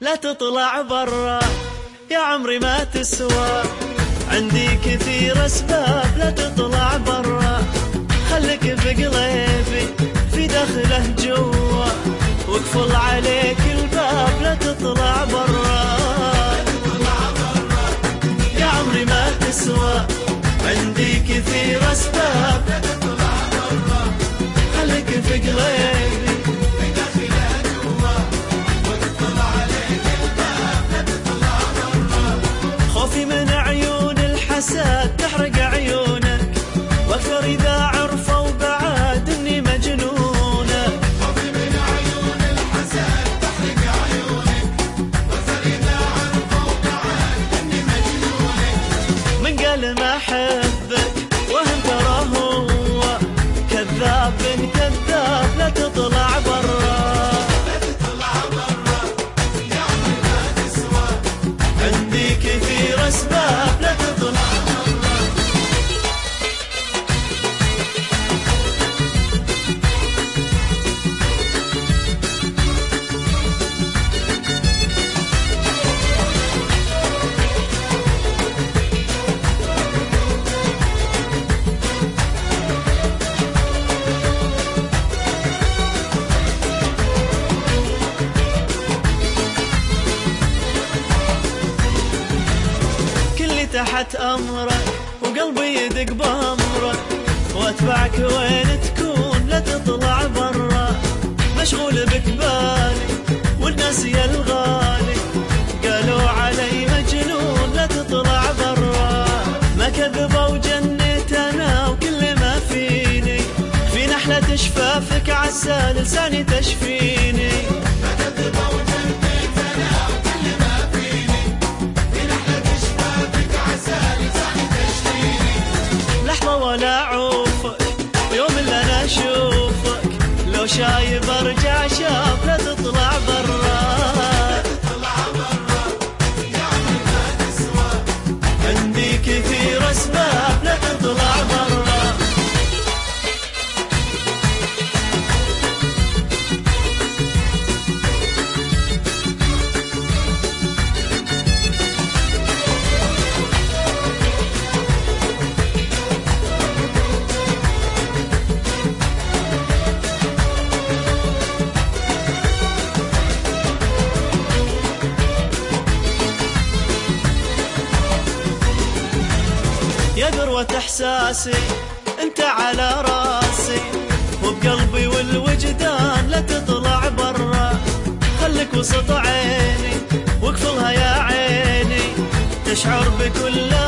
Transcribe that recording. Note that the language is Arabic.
لا تطلع برا يا عمري ما تسوى. عندي كثير أسباب لا تطلع برا، خليك في قلبي في داخله جوا، واقفل عليك الباب لا تطلع برا. يا عمري ما تسوى، عندي كثير أسباب لا تطلع برا، خليك في قلبي في داخله جوا، واقفل عليك الباب لا تطلع برا. خوفي من عيون الحسد تحرق عيونك، واكثر إذا عرفوا بعد إني مجنونك. خوفي من عيون الحسد تحرق عيونك، واكثر إذا عرفوا بعد إني مجنونك. من قال ما أحبك وهم ترى هو كذاب كذاب لا تطلع برا. لا تطلع برا يا عمري ما تسوى، عندي كثير أسباب لا تطلع برا. تحت أمرك وقلبي يدق بأمرك، واتبعك وين تكون لا تطلع برا. مشغول بك بالي والناس يا الغالي قالوا علي مجنون لا تطلع برا. ما كذبوا جنيت أنا وكل ما فيني، في نحلة شفافك عسى لساني تشفيني. ما كذبوا جنيت أنا وكل ما فيني، في نحلة شفافك عسى لساني تشفيني. لحظة ولا أعوفك يوم اللي أنا أشوفك، لو شايب أرجع شاف لا تطلع برا. لا تطلع برا يا عمري ما تسوى، عندي كثير أسباب لا تطلع برا. يا ذروة إحساسي أنت على راسي، وبقلبي والوجدان لا تطلع برا. خليك وسط عيني واقفلها يا عيني، تشعر بكل